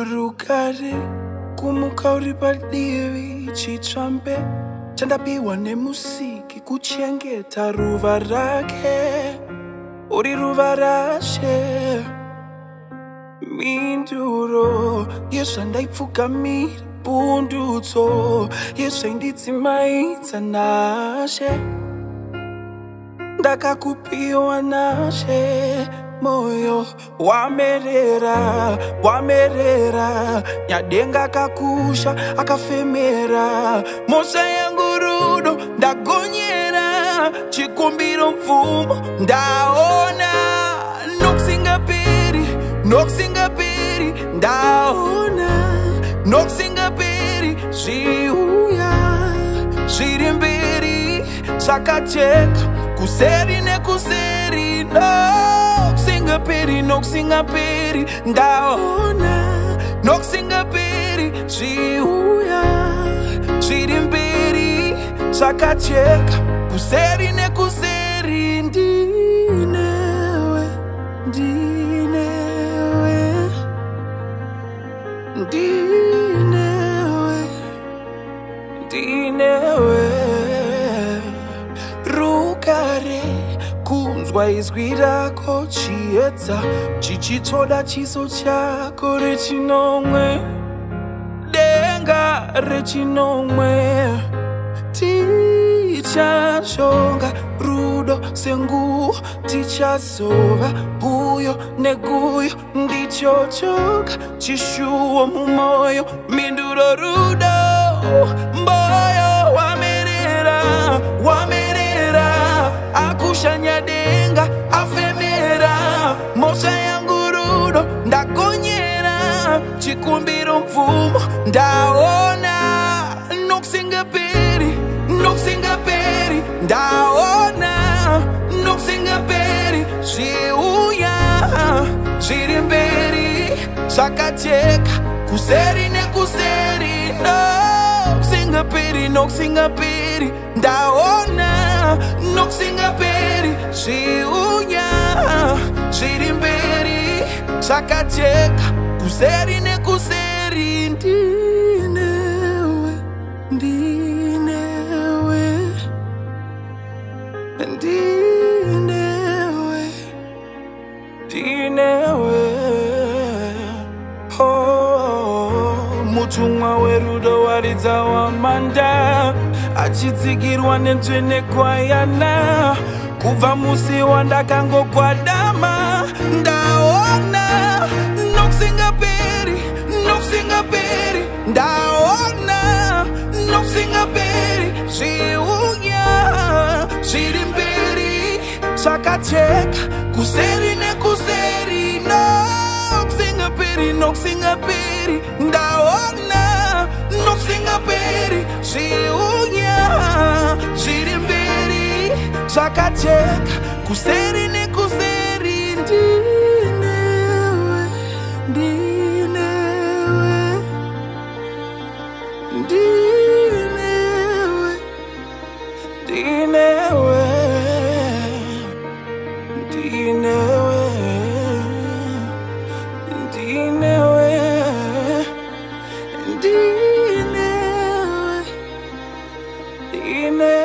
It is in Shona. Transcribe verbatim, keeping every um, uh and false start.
Rukare kumuka uri padivi chitsvambe chandapiwa nemusiki kuchengeta ruva rake uri ruva rashe minduro yezvandaipfugamira pundutso yezvaindidzimaidza nashe ndakakupiwa nashe moyo wamerera wamerera nyadenga kakusha akafemera mosha yangu rudo ndagonyera chikumbiro mfumo ndaona nokusingaperi nokusingaperi ndaona nokusingaperi zviuya zviri mberi zvakajeka kuseri nekuseri nokusingaperi nokusingaperi ndaona nokusingaperi zviuya zviri mberi zvakajeka kuseri nekuseri ndinewe ndinewe ndinewe ndinewe rukare kunzwa izwi rako chiedza chichitoda chiso chako rechinomwe denga rechinomwe tichashonga rudo senguo tichazova buyo neguyo ndichochoka chishuwo mumoyo minduro rudo mboyo wamerera wamerera akushanya denga afemera mosha yangu rudo ndagonyera chikumbiro mfumo ndaona nokusingaperi nokusingaperi ndaona nokusingaperi zviuya zviri mberi zvakajeka kuseri nekuseri nokusingaperi nokusingaperi ndaona nokusingaperi zviuya zviri mberi zvakajeka kuseri nekuseri ndinewe ndinewe ndinewe ndinewe oh, mutumwa werudo waridza wamanda achitsigirwa nenzve nekwayana kubva musi wandakangogwadama ndaona nokusingaperi nokusingaperi ndaona nokusingaperi zviuya zviri mberi zvakajeka kuseri nekuseri nokusingaperi nokusingaperi ndaona nokusingaperi zviuya zviri mberi zvakajeka kuseri nekuseri ndinewe ndinewe ndinewe ndinewe ndinewe ndinewe ndinewe ndinewe